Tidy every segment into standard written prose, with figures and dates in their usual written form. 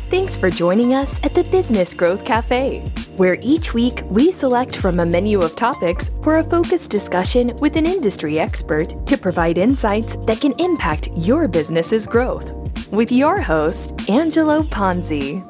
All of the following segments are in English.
Thanks for joining us at the Business Growth Cafe, where each week we select from a menu of topics for a focused discussion with an industry expert to provide insights that can impact your business's growth. With your host, Angelo Ponzi.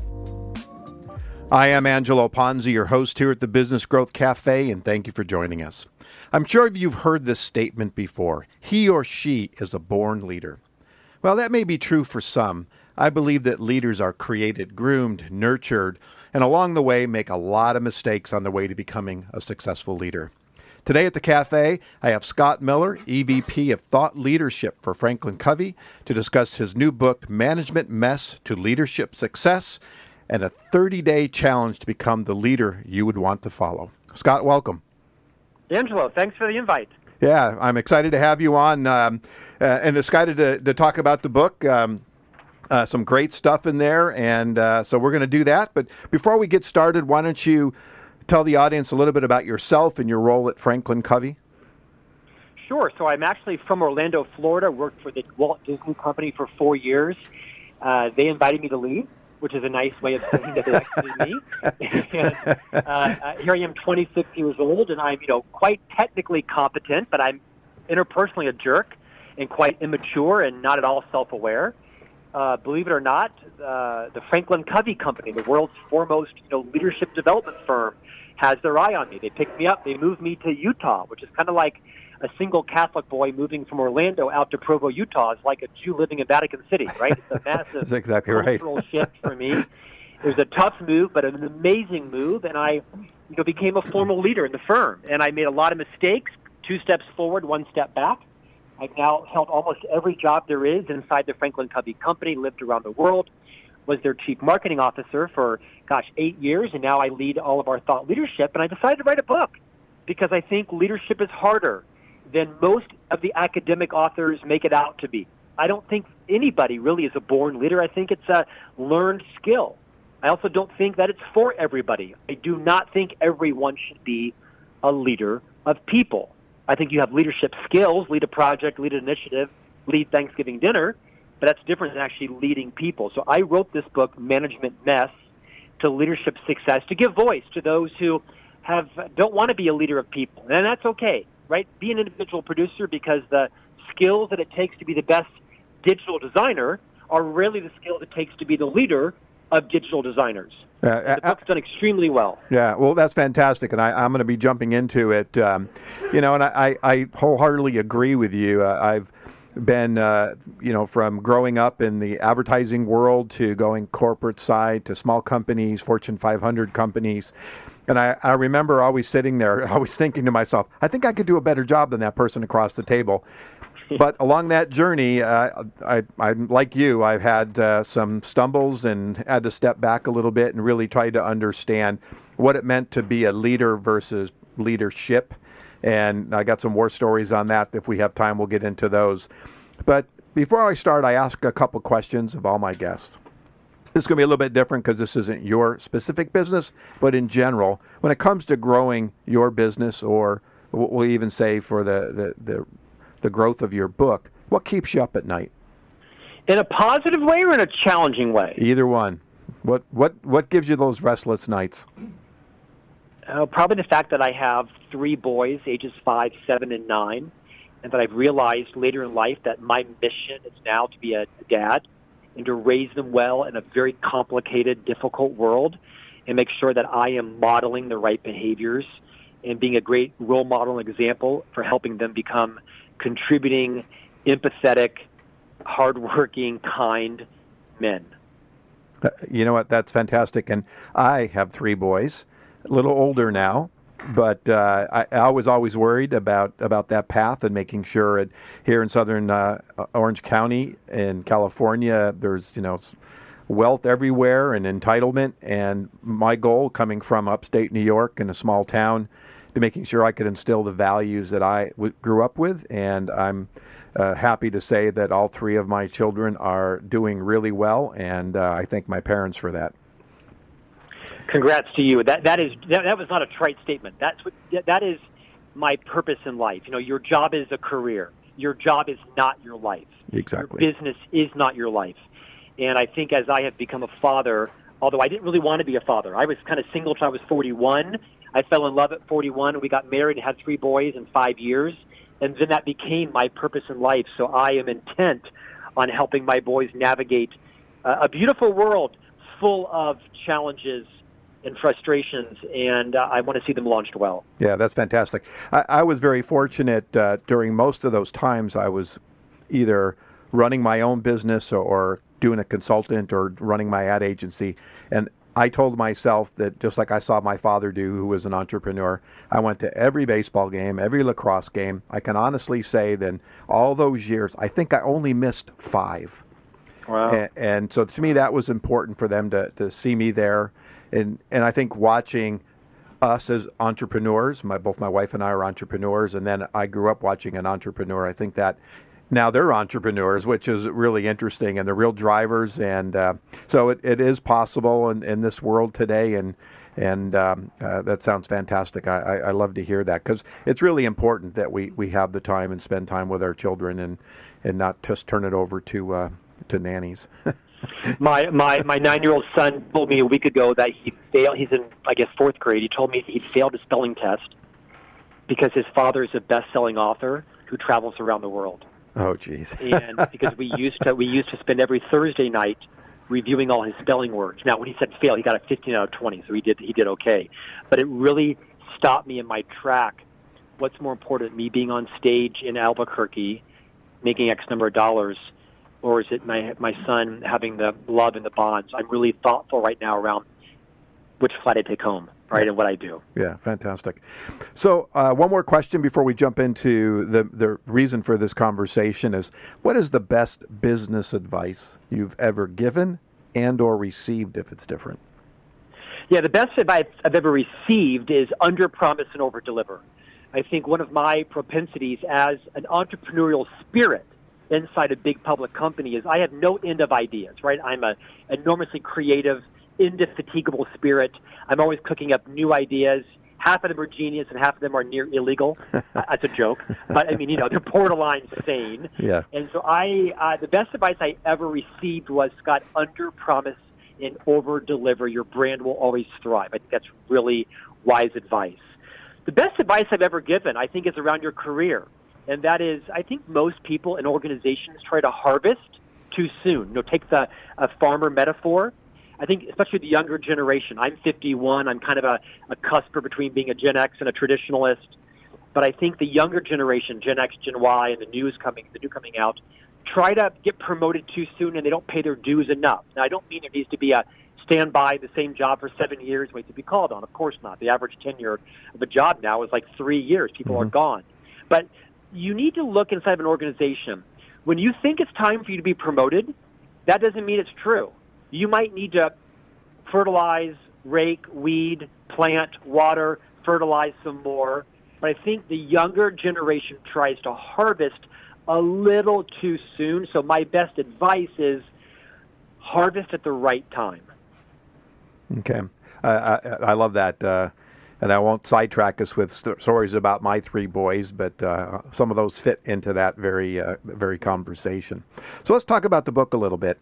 I am Angelo Ponzi, your host here at the Business Growth Cafe, and thank you for joining us. I'm sure you've heard this statement before. He or she is a born leader. Well, that may be true for some. I believe that leaders are created, groomed, nurtured, and along the way make a lot of mistakes on the way to becoming a successful leader. Today at the cafe, I have Scott Miller, EVP of Thought Leadership for Franklin Covey, to discuss his new book, Management Mess to Leadership Success, and a 30-day challenge to become the leader you would want to follow. Scott, welcome. Angelo, thanks for the invite. Yeah, I'm excited to have you on and excited to talk about the book. Some great stuff in there, and so we're going to do that. But before we get started, why don't you tell the audience a little bit about yourself and your role at Franklin Covey? Sure. So I'm actually from Orlando, Florida, worked for the Walt Disney Company for 4 years. They invited me to leave, which is a nice way of saying that they exited me. And, here I am, 26 years old, and I'm, quite technically competent, but I'm interpersonally a jerk and quite immature and not at all self-aware. Believe it or not, the Franklin Covey Company, the world's foremost, leadership development firm, has their eye on me. They picked me up. They moved me to Utah, which is kind of like a single Catholic boy moving from Orlando out to Provo, Utah is like a Jew living in Vatican City, right? It's a massive That's exactly cultural shift for me. It was a tough move, but an amazing move, and I became a formal leader in the firm. And I made a lot of mistakes, 2 steps forward, 1 step back. I've now held almost every job there is inside the Franklin Covey Company, lived around the world, was their chief marketing officer for, 8 years, and now I lead all of our thought leadership. And I decided to write a book because I think leadership is harder than most of the academic authors make it out to be. I don't think anybody really is a born leader. I think it's a learned skill. I also don't think that it's for everybody. I do not think everyone should be a leader of people. I think you have leadership skills, lead a project, lead an initiative, lead Thanksgiving dinner, but that's different than actually leading people. So I wrote this book, Management Mess to Leadership Success, to give voice to those who don't want to be a leader of people. And that's okay, right? Be an individual producer, because the skills that it takes to be the best digital designer are really the skills it takes to be the leader of digital designers. The book's done extremely well. Yeah, well, that's fantastic, and I'm going to be jumping into it. And I wholeheartedly agree with you. I've been, from growing up in the advertising world to going corporate side to small companies, Fortune 500 companies. And I remember always sitting there, always thinking to myself, I think I could do a better job than that person across the table. But along that journey, I'm like you, I've had some stumbles and had to step back a little bit and really try to understand what it meant to be a leader versus leadership. And I got some war stories on that. If we have time, we'll get into those. But before I start, I ask a couple questions of all my guests. This is going to be a little bit different because this isn't your specific business, but in general, when it comes to growing your business, or we'll even say for the growth of your book, what keeps you up at night? In a positive way or in a challenging way? Either one. What gives you those restless nights? Probably the fact that I have 3 boys, ages 5, 7, and 9, and that I've realized later in life that my mission is now to be a dad and to raise them well in a very complicated, difficult world, and make sure that I am modeling the right behaviors and being a great role model and example for helping them become contributing, empathetic, hardworking, kind men. You know what? That's fantastic. And I have 3 boys, a little older now, but I was always worried about that path and making sure here in southern Orange County in California, there's wealth everywhere and entitlement. And my goal, coming from upstate New York in a small town, to making sure I could instill the values that I grew up with. And I'm happy to say that all 3 of my children are doing really well, and I thank my parents for that. Congrats to you. That was not a trite statement. That is my purpose in life. Your job is a career. Your job is not your life. Exactly. Your business is not your life. And I think as I have become a father, although I didn't really want to be a father, I was kind of single till I was 41. I fell in love at 41. We got married and had 3 boys in 5 years. And then that became my purpose in life. So I am intent on helping my boys navigate a beautiful world full of challenges and frustrations, and I want to see them launched well. Yeah, that's fantastic. I was very fortunate during most of those times. I was either running my own business or doing a consultant or running my ad agency. And I told myself that just like I saw my father do, who was an entrepreneur, I went to every baseball game, every lacrosse game. I can honestly say that in all those years, I think I only missed 5. Wow. And so to me, that was important for them to see me there. And I think watching us as entrepreneurs, both my wife and I are entrepreneurs, and then I grew up watching an entrepreneur. I think that now they're entrepreneurs, which is really interesting, and they're real drivers. And so it is possible in this world today, and that sounds fantastic. I love to hear that, because it's really important that we have the time and spend time with our children and not just turn it over to nannies. My 9-year-old son told me a week ago that he failed. He's in, I guess, 4th grade. He told me he failed a spelling test because his father is a best-selling author who travels around the world. Oh, geez. And because we used to spend every Thursday night reviewing all his spelling words. Now, when he said fail, he got a 15 out of 20, so he did okay. But it really stopped me in my track. What's more important, me being on stage in Albuquerque, making X number of dollars, or is it my son having the love and the bonds? I'm really thoughtful right now around which flight I take home, right, and what I do. Yeah, fantastic. So one more question before we jump into the reason for this conversation is, what is the best business advice you've ever given and or received, if it's different? Yeah, the best advice I've ever received is under-promise and over-deliver. I think one of my propensities as an entrepreneurial spirit inside a big public company is I have no end of ideas, right? I'm an enormously creative, indefatigable spirit. I'm always cooking up new ideas. Half of them are genius and half of them are near illegal. That's a joke. But, I mean, they're borderline sane. Yeah. And so the best advice I ever received was, Scott, under-promise and over-deliver. Your brand will always thrive. I think that's really wise advice. The best advice I've ever given, I think, is around your career. And that is, I think most people in organizations try to harvest too soon. Take a farmer metaphor. I think especially the younger generation. I'm 51. I'm kind of a cusper between being a Gen X and a traditionalist. But I think the younger generation, Gen X, Gen Y, and the new coming out, try to get promoted too soon, and they don't pay their dues enough. Now, I don't mean there needs to be a stand by the same job for 7 years, wait to be called on. Of course not. The average tenure of a job now is like 3 years. People are gone. But you need to look inside of an organization. When you think it's time for you to be promoted, that doesn't mean it's true. You might need to fertilize, rake, weed, plant, water, fertilize some more. But I think the younger generation tries to harvest a little too soon. So my best advice is harvest at the right time. Okay. I love that. And I won't sidetrack us with stories about my 3 boys, but some of those fit into that very conversation. So let's talk about the book a little bit.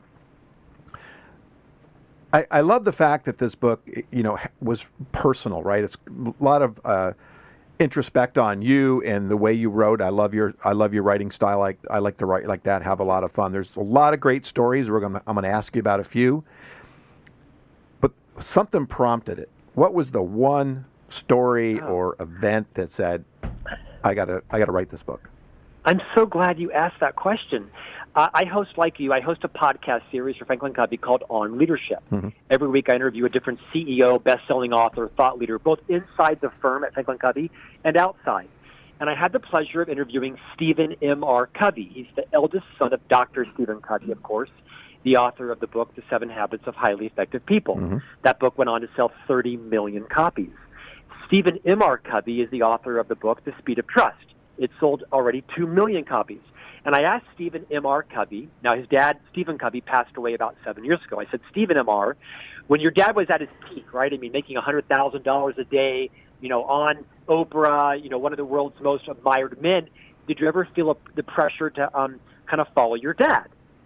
I love the fact that this book, was personal, right? It's a lot of introspect on you and the way you wrote. I love your writing style. I like to write like that, have a lot of fun. There's a lot of great stories. I'm going to ask you about a few, but something prompted it. What was the one story or event that said, I gotta write this book? I'm so glad you asked that question. I host a podcast series for Franklin Covey called On Leadership. Mm-hmm. Every week I interview a different CEO, best-selling author, thought leader, both inside the firm at Franklin Covey and outside. And I had the pleasure of interviewing Stephen M.R. Covey. He's the eldest son of Dr. Stephen Covey, of course, the author of the book, The 7 Habits of Highly Effective People. Mm-hmm. That book went on to sell 30 million copies. Stephen M.R. Covey is the author of the book, The Speed of Trust. It sold already 2 million copies. And I asked Stephen M.R. Covey, now his dad, Stephen Covey, passed away about 7 years ago. I said, Stephen M.R., when your dad was at his peak, right? I mean, making $100,000 a day, on Oprah, one of the world's most admired men, did you ever feel the pressure to kind of follow your dad?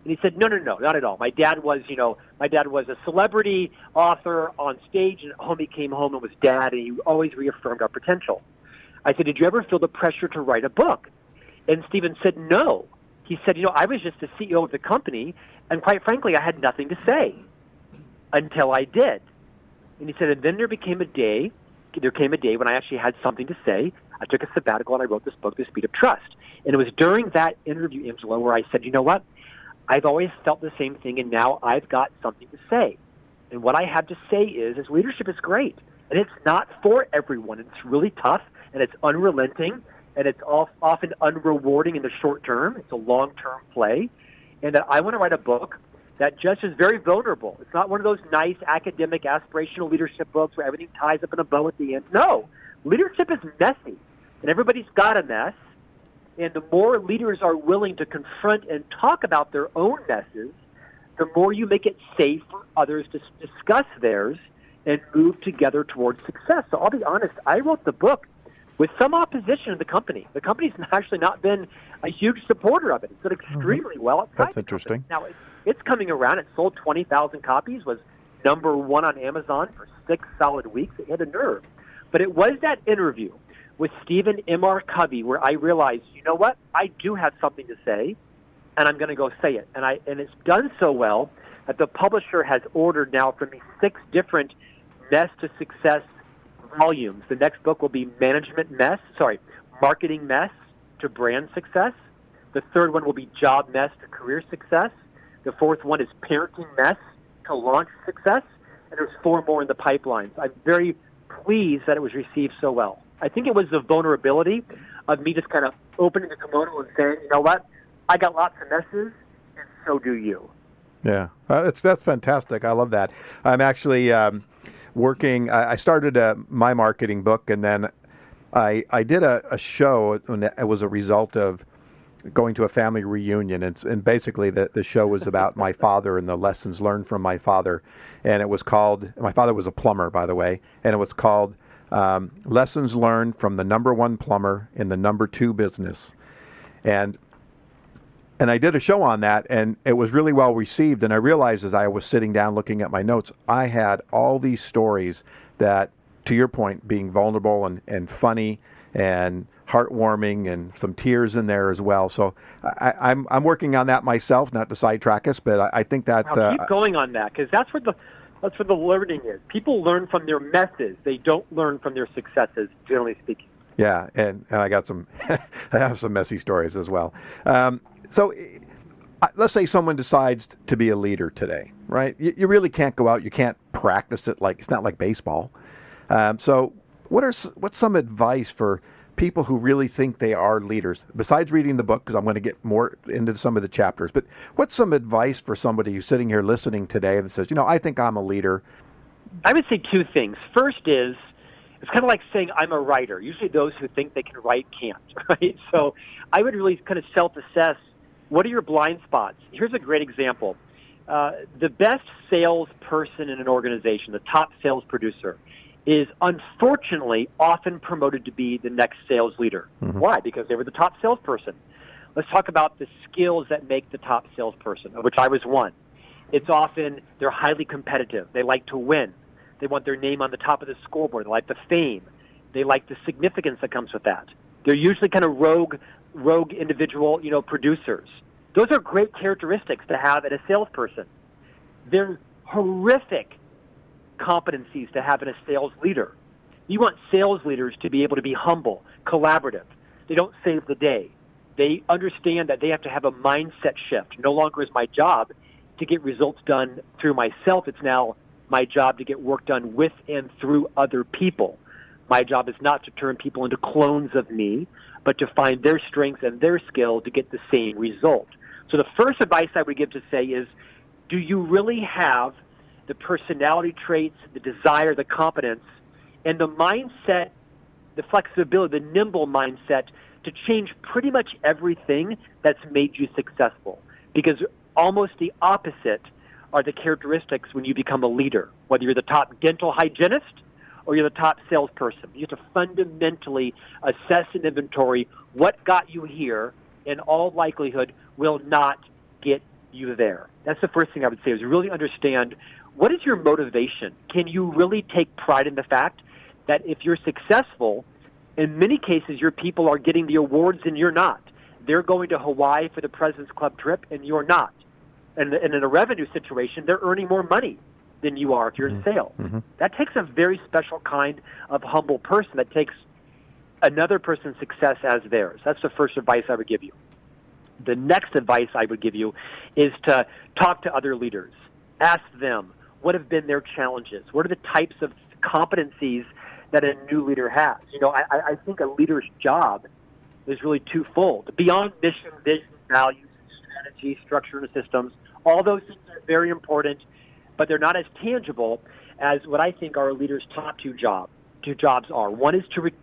And he said, no, not at all. My dad was a celebrity author on stage, and at home he came home and was dad, and he always reaffirmed our potential. I said, did you ever feel the pressure to write a book? And Stephen said, no. He said, I was just the CEO of the company, and quite frankly, I had nothing to say until I did. And he said, and then there came a day when I actually had something to say. I took a sabbatical, and I wrote this book, The Speed of Trust. And it was during that interview, Angelo, where I said, you know what? I've always felt the same thing, and now I've got something to say. And what I have to say is leadership is great, and it's not for everyone. It's really tough, and it's unrelenting, and it's often unrewarding in the short term. It's a long-term play, and that I want to write a book that just is very vulnerable. It's not one of those nice academic aspirational leadership books where everything ties up in a bow at the end. No, leadership is messy, and everybody's got a mess. And the more leaders are willing to confront and talk about their own messes, the more you make it safe for others to discuss theirs and move together towards success. So I'll be honest, I wrote the book with some opposition in the company. The company's actually not been a huge supporter of it. It's done extremely well outside. That's interesting. Now, it's coming around. It sold 20,000 copies, was number one on Amazon for 6 solid weeks. It hit a nerve. But it was that interview with Stephen M.R. Covey where I realized, you know what? I do have something to say, and I'm going to go say it. And it's done so well that the publisher has ordered now from me 6 different Mess to Success volumes. The next book will be Marketing Mess to Brand Success. The third one will be Job Mess to Career Success. The fourth one is Parenting Mess to Launch Success. And there's 4 more in the pipeline. So I'm very pleased that it was received so well. I think it was the vulnerability of me just kind of opening the kimono and saying, you know what, I got lots of messes, and so do you. Yeah, that's fantastic. I love that. I'm actually working. I started my marketing book, and then I did a show, and it was a result of going to a family reunion, and basically the show was about my father and the lessons learned from my father, and it was called. My father was a plumber, by the way, and it was called Lessons Learned from the Number 1 Plumber in the Number 2 Business. And I did a show on that, and it was really well received. And I realized as I was sitting down looking at my notes, I had all these stories that, to your point, being vulnerable and funny and heartwarming and some tears in there as well. So I'm working on that myself, not to sidetrack us, but I think that... Now, keep going on that, because that's where the learning is. People learn from their messes. They don't learn from their successes, generally speaking. Yeah, and I got some, I have some messy stories as well. So let's say someone decides to be a leader today, right? You really can't go out. You can't practice it it's not like baseball. So what's some advice for people who really think they are leaders, besides reading the book, because I'm going to get more into some of the chapters, but what's some advice for somebody who's sitting here listening today that says, I think I'm a leader? I would say 2 things. First is, it's kind of like saying I'm a writer. Usually those who think they can write can't, right? So I would really kind of self-assess, what are your blind spots? Here's a great example. The best salesperson in an organization, the top sales producer, is unfortunately often promoted to be the next sales leader. Mm-hmm. Why? Because they were the top salesperson. Let's talk about the skills that make the top salesperson, of which I was one. It's often they're highly competitive. They like to win. They want their name on the top of the scoreboard. They like the fame. They like the significance that comes with that. They're usually kind of rogue individual, producers. Those are great characteristics to have in a salesperson. They're horrific competencies to have in a sales leader. You want sales leaders to be able to be humble, collaborative. They don't save the day. They understand that they have to have a mindset shift. No longer is my job to get results done through myself. It's now my job to get work done with and through other people. My job is not to turn people into clones of me, but to find their strengths and their skill to get the same result. So the first advice I would give to say is, do you really have the personality traits, the desire, the competence, and the mindset, the flexibility, the nimble mindset to change pretty much everything that's made you successful? Because almost the opposite are the characteristics when you become a leader, whether you're the top dental hygienist or you're the top salesperson. You have to fundamentally assess and inventory what got you here, in all likelihood, will not get you there? That's the first thing I would say, is really understand, what is your motivation? Can you really take pride in the fact that if you're successful, in many cases your people are getting the awards and you're not? They're going to Hawaii for the President's Club trip and you're not. And in a revenue situation, they're earning more money than you are if you're in sales. Mm-hmm. That takes a very special kind of humble person that takes another person's success as theirs. That's the first advice I would give you. The next advice I would give you is to talk to other leaders. Ask them, what have been their challenges? What are the types of competencies that a new leader has? I think a leader's job is really twofold. Beyond mission, vision, values, strategy, structure, and systems, all those things are very important, but they're not as tangible as what I think are a leader's top two jobs are. One is to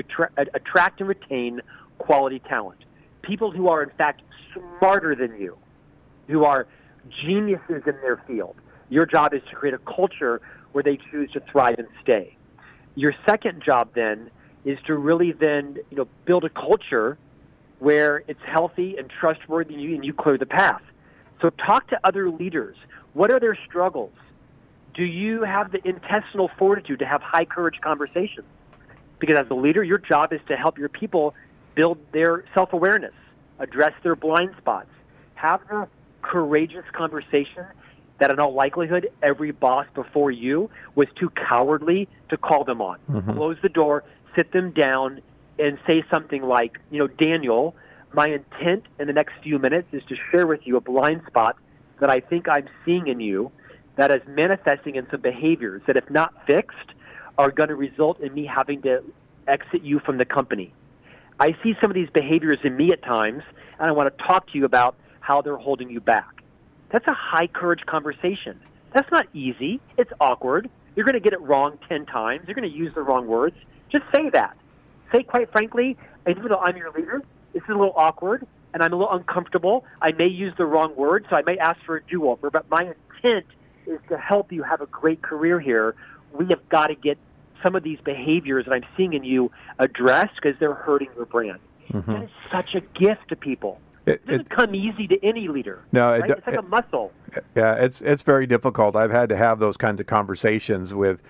attract and retain quality talent. People who are, in fact, smarter than you, who are geniuses in their field. Your job is to create a culture where they choose to thrive and stay. Your second job then is to really then, build a culture where it's healthy and trustworthy and you clear the path. So talk to other leaders. What are their struggles? Do you have the intestinal fortitude to have high courage conversations? Because as a leader, your job is to help your people build their self-awareness, address their blind spots, have the courageous conversation that in all likelihood every boss before you was too cowardly to call them on. Mm-hmm. Close the door, sit them down, and say something like, Daniel, my intent in the next few minutes is to share with you a blind spot that I think I'm seeing in you that is manifesting in some behaviors that, if not fixed, are going to result in me having to exit you from the company. I see some of these behaviors in me at times, and I want to talk to you about how they're holding you back. That's a high courage conversation. That's not easy. It's awkward. You're going to get it wrong 10 times. You're going to use the wrong words. Just say that. Say, quite frankly, even though I'm your leader, this is a little awkward, and I'm a little uncomfortable. I may use the wrong word, so I may ask for a do-over, but my intent is to help you have a great career here. We have got to get some of these behaviors that I'm seeing in you addressed because they're hurting your brand. Mm-hmm. That is such a gift to people. It doesn't come easy to any leader. No, right? It's like a muscle. Yeah, it's very difficult. I've had to have those kinds of conversations with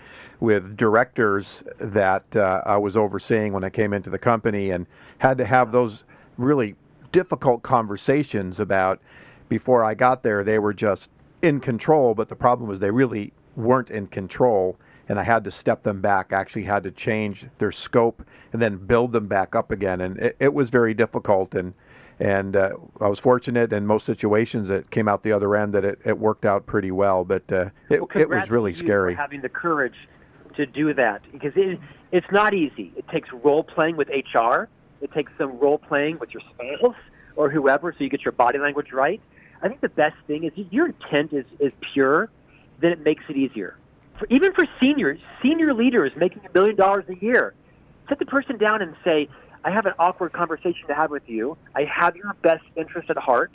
directors that I was overseeing when I came into the company, and had to have those really difficult conversations about, before I got there, they were just in control, but the problem was they really weren't in control, and I had to step them back, actually had to change their scope and then build them back up again. And it was very difficult, and I was fortunate in most situations that came out the other end that it worked out pretty well, but it was really scary. For having the courage to do that, because it's not easy. It takes role-playing with HR. It takes some role-playing with your spouse or whoever, so you get your body language right. I think the best thing is if your intent is pure, then it makes it easier. Even for senior leaders making $1 million a year, sit the person down and say, I have an awkward conversation to have with you. I have your best interest at heart.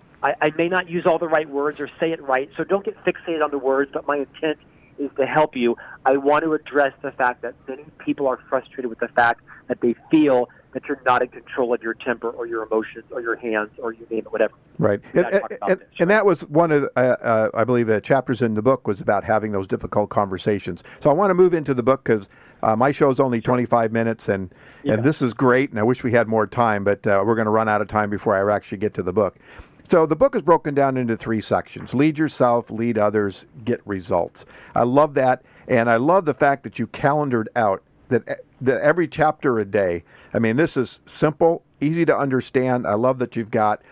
I may not use all the right words or say it right, so don't get fixated on the words, but my intent is to help you. I want to address the fact that many people are frustrated with the fact that they feel that you're not in control of your temper or your emotions or your hands or you name it, whatever. Right. And that was one of, I believe, the chapters in the book was about having those difficult conversations. So I want to move into the book because my show is only 25 minutes, and this is great, and I wish we had more time, but we're going to run out of time before I actually get to the book. So the book is broken down into 3 sections: lead yourself, lead others, get results. I love that, and I love the fact that you calendared out that every chapter a day. I mean, this is simple, easy to understand. I love that you've got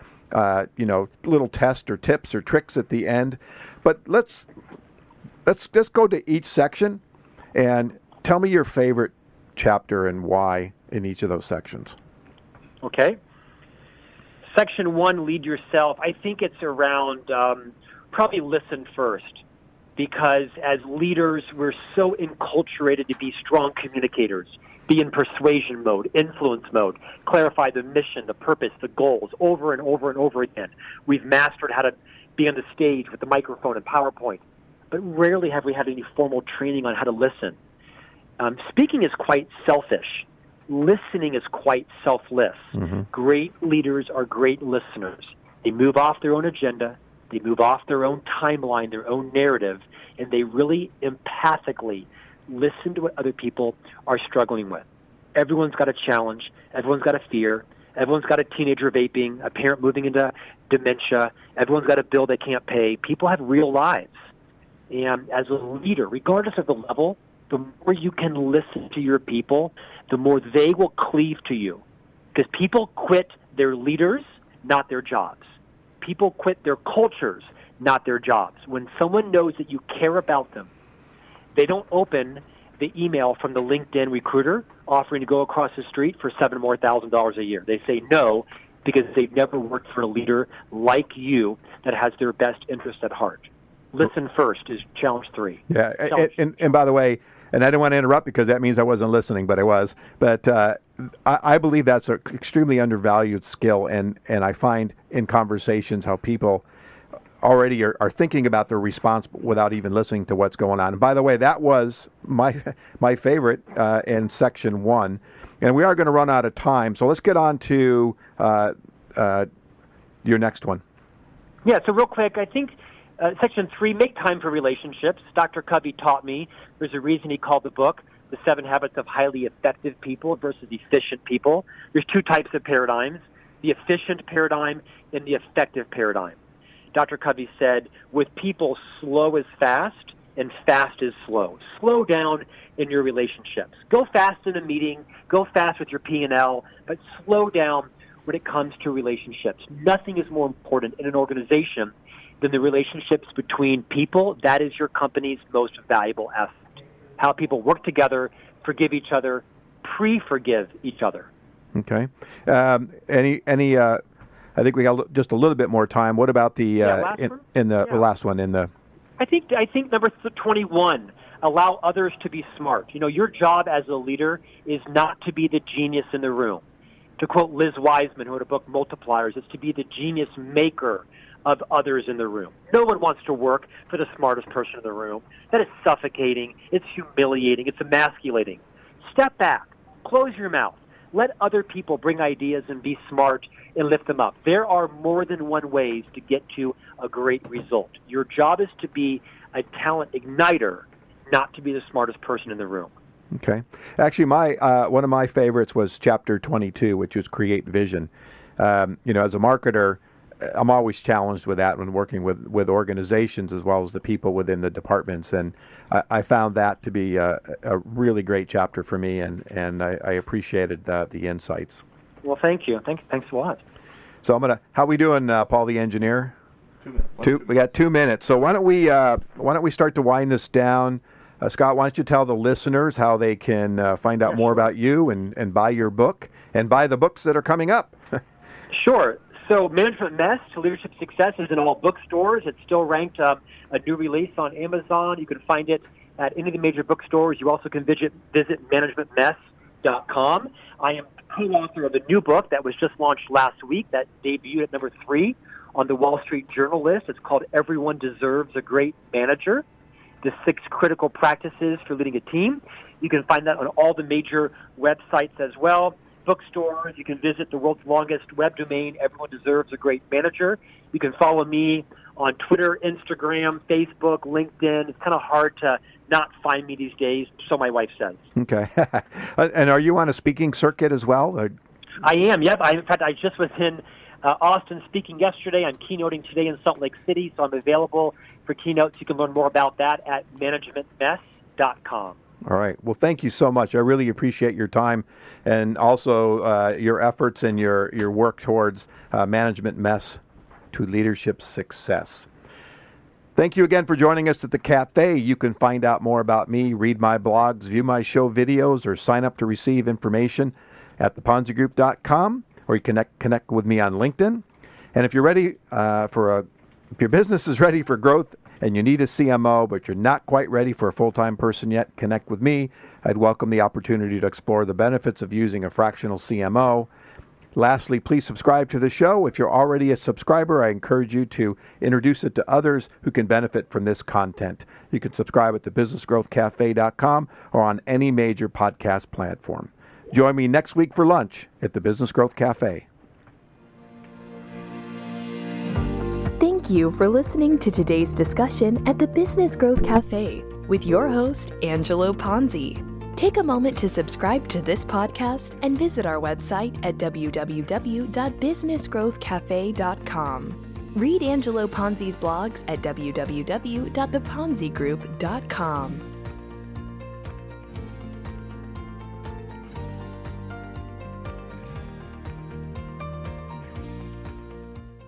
little tests or tips or tricks at the end. But let's go to each section and tell me your favorite chapter and why in each of those sections. Okay. Section 1, lead yourself. I think it's around probably listen first, because as leaders, we're so enculturated to be strong communicators, be in persuasion mode, influence mode, clarify the mission, the purpose, the goals over and over and over again. We've mastered how to be on the stage with the microphone and PowerPoint, but rarely have we had any formal training on how to listen. Speaking is quite selfish. Listening is quite selfless. Mm-hmm. Great leaders are great listeners. They move off their own agenda. They move off their own timeline, their own narrative, and they really empathically listen to what other people are struggling with. Everyone's got a challenge. Everyone's got a fear. Everyone's got a teenager vaping, a parent moving into dementia. Everyone's got a bill they can't pay. People have real lives. And as a leader, regardless of the level, the more you can listen to your people, the more they will cleave to you. Because people quit their leaders, not their jobs. People quit their cultures, not their jobs. When someone knows that you care about them, they don't open the email from the LinkedIn recruiter offering to go across the street for $7,000 more a year. They say no because they've never worked for a leader like you that has their best interest at heart. Listen first is challenge 3. Yeah, and by the way, and I didn't want to interrupt because that means I wasn't listening, but I was. But I believe that's an extremely undervalued skill, and I find in conversations how people already are thinking about their response without even listening to what's going on. And by the way, that was my favorite in section 1. And we are going to run out of time, so let's get on to your next one. Yeah, so real quick, I think section 3, make time for relationships. Dr. Covey taught me there's a reason he called the book The 7 Habits of Highly Effective People versus Efficient People. There's 2 types of paradigms, the efficient paradigm and the effective paradigm. Dr. Covey said, with people, slow is fast and fast is slow. Slow down in your relationships. Go fast in a meeting, go fast with your P&L, but slow down when it comes to relationships. Nothing is more important in an organization than the relationships between people. That is your company's most valuable asset. How people work together, forgive each other, pre-forgive each other. Okay. I think we got just a little bit more time. What about the last one in the? I think number 21. Allow others to be smart. Your job as a leader is not to be the genius in the room. To quote Liz Wiseman, who wrote a book, Multipliers, it's to be the genius maker of others in the room. No one wants to work for the smartest person in the room. That is suffocating. It's humiliating. It's emasculating. Step back. Close your mouth. Let other people bring ideas and be smart and lift them up. There are more than one ways to get to a great result. Your job is to be a talent igniter, not to be the smartest person in the room. Okay. Actually, one of my favorites was chapter 22, which was create vision. As a marketer, I'm always challenged with that when working with organizations as well as the people within the departments. And I found that to be a really great chapter for me, and I appreciated the insights. Well, thank you. Thanks a lot. So how we doing, Paul the engineer? 2 minutes. We got 2 minutes. So why don't we start to wind this down? Scott, why don't you tell the listeners how they can find out more about you and buy your book and buy the books that are coming up? Sure. So Management Mess to Leadership Success is in all bookstores. It's still ranked a new release on Amazon. You can find it at any of the major bookstores. You also can visit managementmess.com. I am co-author of a new book that was just launched last week that debuted at number 3 on the Wall Street Journal list. It's called Everyone Deserves a Great Manager, the 6 Critical Practices for Leading a Team. You can find that on all the major websites as well. Bookstores. You can visit the world's longest web domain, Everyone Deserves a Great Manager. You can follow me on Twitter, Instagram, Facebook, LinkedIn. It's kind of hard to not find me these days, so my wife says. Okay. And are you on a speaking circuit as well? I am, yep. In fact, I just was in Austin speaking yesterday. I'm keynoting today in Salt Lake City, so I'm available for keynotes. You can learn more about that at managementmess.com. All right. Well, thank you so much. I really appreciate your time and also your efforts and your work towards Management Mess to Leadership Success. Thank you again for joining us at the Cafe. You can find out more about me, read my blogs, view my show videos, or sign up to receive information at theponzigroup.com, or you can connect with me on LinkedIn. And if you're ready if your business is ready for growth and you need a CMO, but you're not quite ready for a full-time person yet, connect with me. I'd welcome the opportunity to explore the benefits of using a fractional CMO. Lastly, please subscribe to the show. If you're already a subscriber, I encourage you to introduce it to others who can benefit from this content. You can subscribe at thebusinessgrowthcafe.com or on any major podcast platform. Join me next week for lunch at the Business Growth Cafe. Thank Thank you for listening to today's discussion at the Business Growth Cafe with your host, Angelo Ponzi. Take a moment to subscribe to this podcast and visit our website at www.businessgrowthcafe.com. Read Angelo Ponzi's blogs at www.theponzigroup.com.